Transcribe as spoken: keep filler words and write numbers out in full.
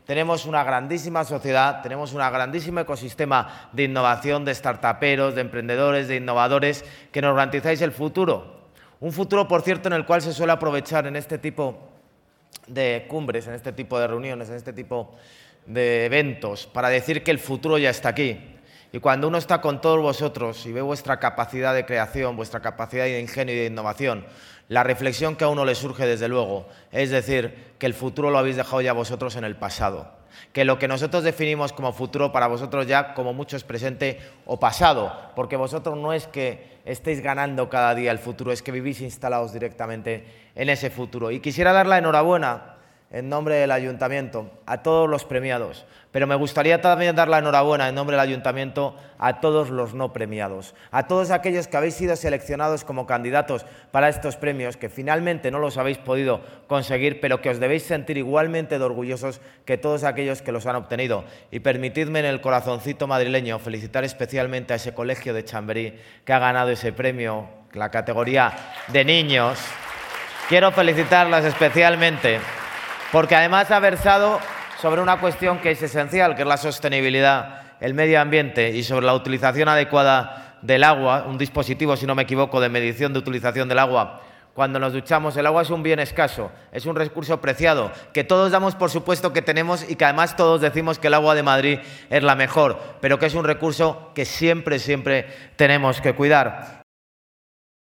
tenemos una grandísima sociedad, tenemos un grandísimo ecosistema de innovación, de startuperos, de emprendedores, de innovadores, que nos garantizáis el futuro. Un futuro, por cierto, en el cual se suele aprovechar en este tipo de cumbres, en este tipo de reuniones, en este tipo de eventos, para decir que el futuro ya está aquí. Y cuando uno está con todos vosotros y ve vuestra capacidad de creación, vuestra capacidad de ingenio y de innovación, la reflexión que a uno le surge, desde luego, es decir que el futuro lo habéis dejado ya vosotros en el pasado. Que lo que nosotros definimos como futuro para vosotros ya como mucho es presente o pasado, porque vosotros no es que estéis ganando cada día el futuro, es que vivís instalados directamente en ese futuro. Y quisiera dar la enhorabuena en nombre del Ayuntamiento a todos los premiados, pero me gustaría también dar la enhorabuena en nombre del Ayuntamiento a todos los no premiados, a todos aquellos que habéis sido seleccionados como candidatos para estos premios, que finalmente no los habéis podido conseguir, pero que os debéis sentir igualmente de orgullosos que todos aquellos que los han obtenido. Y permitidme en el corazoncito madrileño felicitar especialmente a ese colegio de Chamberí que ha ganado ese premio, la categoría de niños. Quiero felicitarlas especialmente, porque además ha versado sobre una cuestión que es esencial, que es la sostenibilidad, el medio ambiente y sobre la utilización adecuada del agua, un dispositivo, si no me equivoco, de medición de utilización del agua. Cuando nos duchamos, el agua es un bien escaso, es un recurso preciado, que todos damos por supuesto que tenemos y que además todos decimos que el agua de Madrid es la mejor, pero que es un recurso que siempre, siempre tenemos que cuidar.